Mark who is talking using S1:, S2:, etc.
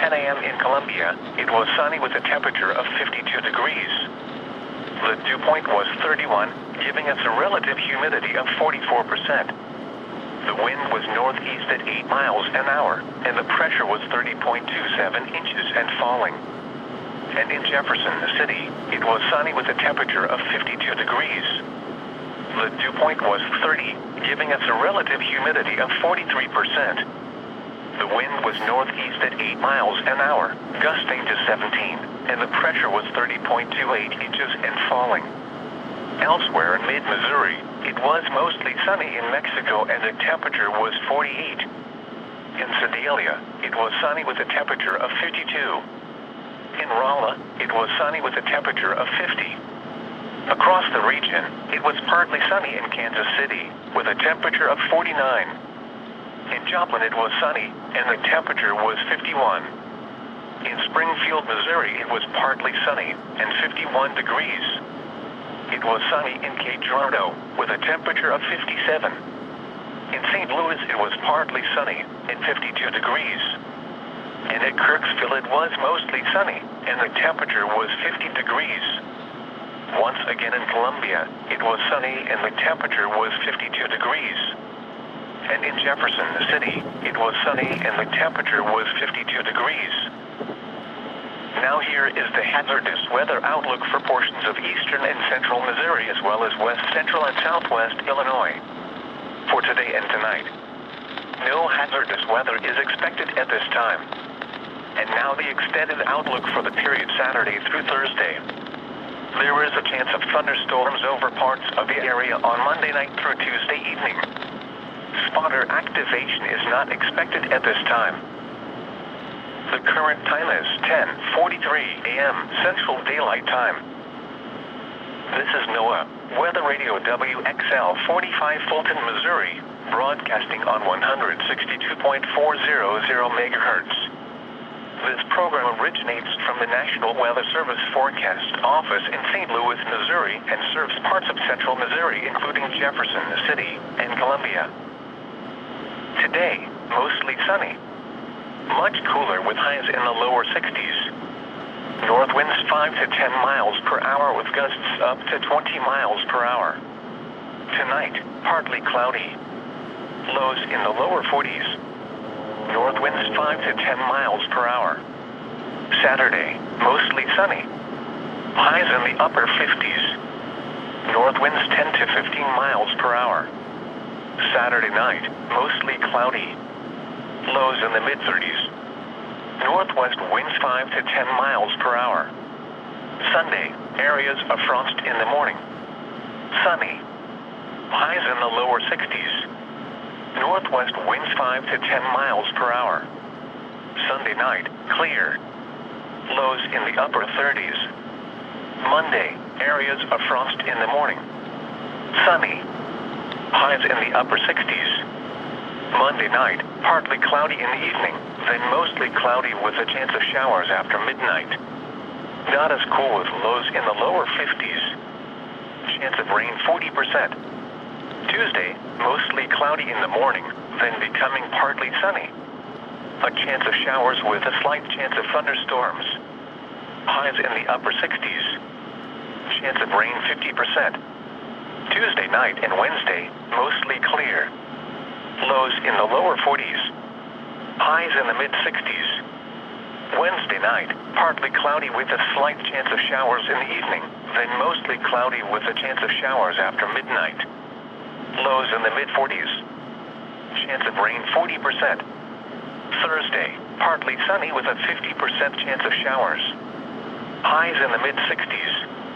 S1: 10 a.m. in Columbia, it was sunny with a temperature of 52 degrees. The dew point was 31, giving us a relative humidity of 44%. The wind was northeast at 8 miles an hour, and the pressure was 30.27 inches and falling. And in Jefferson City, it was sunny with a temperature of 52 degrees. The dew point was 30, giving us a relative humidity of 43%. The wind was northeast at 8 miles an hour, gusting to 17, and the pressure was 30.28 inches and falling. Elsewhere in mid-Missouri, it was mostly sunny in Mexico and the temperature was 48. In Sedalia, it was sunny with a temperature of 52. In Rolla, it was sunny with a temperature of 50. Across the region, it was partly sunny in Kansas City, with a temperature of 49. In Joplin, it was sunny, and the temperature was 51. In Springfield, Missouri, it was partly sunny, and 51 degrees. It was sunny in Cape Girardeau, with a temperature of 57. In St. Louis, it was partly sunny, and 52 degrees. And at Kirksville, it was mostly sunny, and the temperature was 50 degrees. Once again in Columbia, it was sunny, and the temperature was 52 degrees. And in Jefferson City, it was sunny and the temperature was 52 degrees. Now here is the hazardous weather outlook for portions of eastern and central Missouri as well as west central and southwest Illinois. For today and tonight, no hazardous weather is expected at this time. And now the extended outlook for the period Saturday through Thursday. There is a chance of thunderstorms over parts of the area on Monday night through Tuesday evening. Spotter activation is not expected at this time. The current time is 10:43 a.m. Central Daylight Time. This is NOAA, Weather Radio WXL 45 Fulton, Missouri, broadcasting on 162.400 megahertz. This program originates from the National Weather Service Forecast Office in St. Louis, Missouri, and serves parts of central Missouri, including Jefferson City and Columbia. Today, mostly sunny. Much cooler with highs in the lower 60s. North winds 5 to 10 miles per hour with gusts up to 20 miles per hour. Tonight, partly cloudy. Lows in the lower 40s. North winds 5 to 10 miles per hour. Saturday, mostly sunny. Highs in the upper 50s. North winds 10 to 15 miles per hour. Saturday night, mostly cloudy. Lows in the mid-30s. Northwest winds 5 to 10 miles per hour. Sunday, areas of frost in the morning. Sunny. Highs in the lower 60s. Northwest winds 5 to 10 miles per hour. Sunday night, clear. Lows in the upper 30s. Monday, areas of frost in the morning. Sunny. Highs in the upper 60s. Monday night, partly cloudy in the evening, then mostly cloudy with a chance of showers after midnight. Not as cool with lows in the lower 50s. Chance of rain 40%. Tuesday, mostly cloudy in the morning, then becoming partly sunny. A chance of showers with a slight chance of thunderstorms. Highs in the upper 60s. Chance of rain 50%. Tuesday night and Wednesday, mostly clear. Lows in the lower 40s. Highs in the mid-60s. Wednesday night, partly cloudy with a slight chance of showers in the evening, then mostly cloudy with a chance of showers after midnight. Lows in the mid-40s. Chance of rain 40%. Thursday, partly sunny with a 50% chance of showers. Highs in the mid-60s.